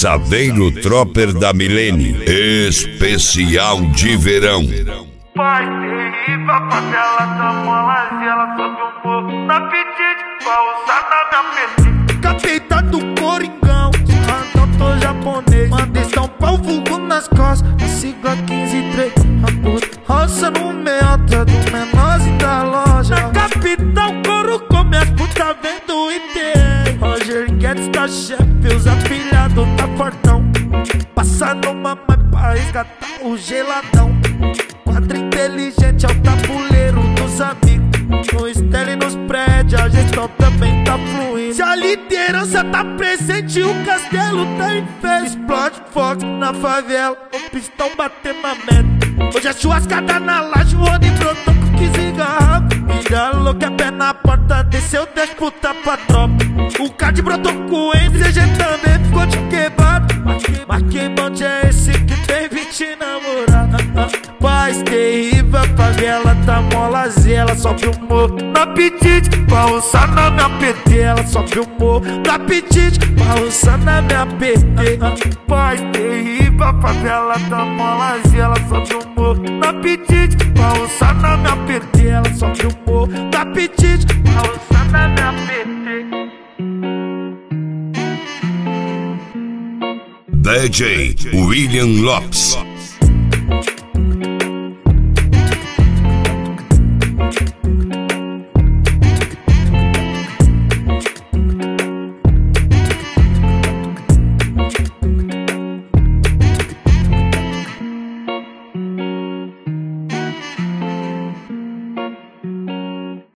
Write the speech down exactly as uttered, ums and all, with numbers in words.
Saveiro Tropper da Milene, especial de verão. Pai terrível, a favela da mola, ela sobe um morro na apetite, pra usar na minha petite. Capeta do Coringão, tô japonês, manda estampar o vulgo nas costas, a sigla quinze e três. A puta roça no meota do menorzinho da loja. Na capital, couro come as puta vendo e tem. Roger Guedes tá chefe, os apilhados tá fortão. Passa no mamãe pra resgatar o geladão. Quadro inteligente é o tabuleiro dos amigos. No estéreo e nos prédios a gestão também tá fluindo. Se a liderança tá presente, o castelo tá em festa. Explode fogo na favela, o pistão batendo na meta. Hoje é churrascada na laje, o Rony brotou com quinze garrafas. Filha louca, é pé na porta, desceu dez puta pra tropa. O card brotou com o Enzo, C G também ficou de quebrado. Mas que monte é esse que tem vinte namoradas? Paz terrível, a favela tá molazinha, ela sobe o morro na apetite, pra roçar na minha P T. Ela sobe o morro na apetite, pra roçar na minha P T. Paz terrível, a favela tá molazinha, ela sobe o morro na apetite, pra roçar na minha P T. Ela sobe o morro na apetite, pra roçar na minha P T. D J William Lopes.